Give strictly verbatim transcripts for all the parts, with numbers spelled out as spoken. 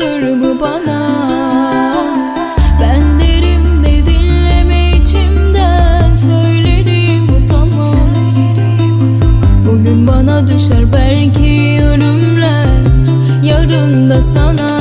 kalır mı bana? Ben derim de dinleme, içimden söylerim o zaman. Bugün bana düşer belki ölümler, yarın da sana.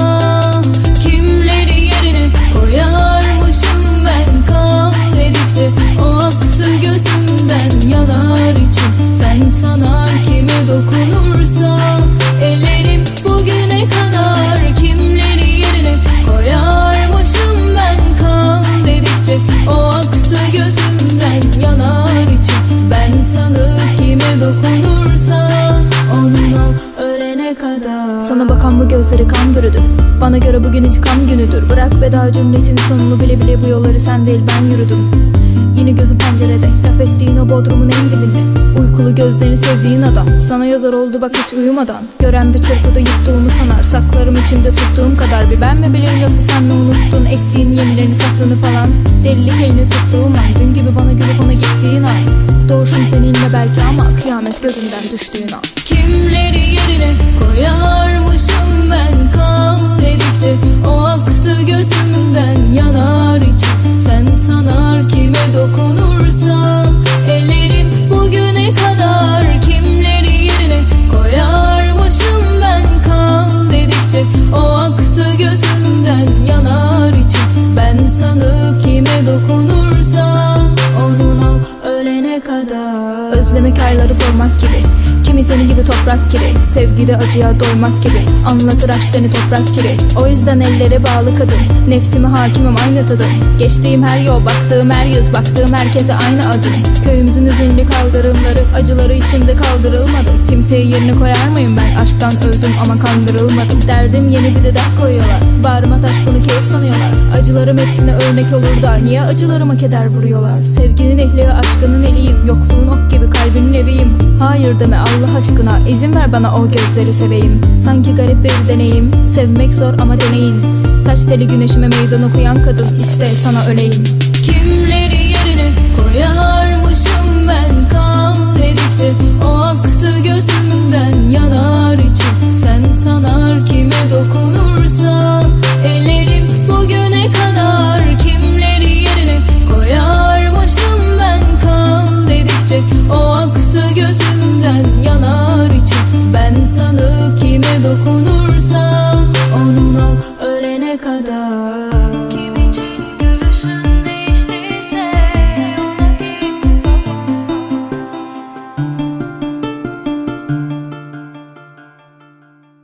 Kimleri yerine koyarmışım ben, kal dedikçe o aktı gözümden. Yanar içim sen sanar, kime dokunursa ellerim bugüne kadar. Kimleri yerine koyarmışım ben, kal dedikçe o aktı gözümden. Yanar içim ben sanıp kime dokunursa onun ol ölene kadar. Sana bakan bu gözleri kan bürüdü. Bana göre bugün intikam günüdür. Bırak veda cümlesinin sonunu bile bile bu yolları sen değil ben yürüdüm. Yine gözüm pencerede, laf ettiğin o bodrumun en dibinde. Uykulu gözlerini sevdiğin adam sana yazar oldu bak hiç uyumadan. Gören bir çırpıda yuttuğumu sanar, saklarım içimde tuttuğum kadar. Bir ben mi bilirim yoksa sen mi unuttun ettiğin yeminlerini saklını falan. Delilik elini tuttuğum an, dün gibi bana gülüp ona gittiğin an. Doğuşum seninle belki ama kıyamet gözümden düştüğün an. Kimleri yerine koyarmışım ben, kal dedikçe o aktı gözümden. Yanar içim sen sanar, kime dokunursa ellerim bugüne kadar. Kimleri yerine koyarmışım ben, kal dedikçe o aktı gözümden. Yanar içim ben sanıp kime dokunursa onun ol ölene kadar. Özlemek ayları sormak gibi, kimi senin gibi toprak kiri. Sevgide acıya doymak gibi, anlatır aşk seni toprak kiri. O yüzden ellere bağlı kadın, nefsime hakimim aynı tadım. Geçtiğim her yol, baktığım her yüz, baktığım herkese aynı adım. Köyümüzün üzünlü kaldırımları, acıları içimde kaldırılmadı. Kimseyi yerine koyar mıyım ben? Aşktan öldüm ama kandırılmadım. Derdim yeni bir de dert koyuyorlar, bağrıma taş bunu keyif sanıyorlar. Acılarım hepsine örnek olur da niye acılarıma keder vuruyorlar? Sevginin ehli, aşkının eliyim, yokluğun ok gibi kalbinin eviyim. Hayır deme Allah aşkına, izin ver bana o gözleri seveyim. Sanki garip bir deneyim, sevmek zor ama deneyin. Saç teli güneşime meydan okuyan kadın, iste sana öleyim. Kimleri yerine koyarmışım ben, kal dedikçe o aktı gözümden. Yanar içim sen sanar, kime dokunur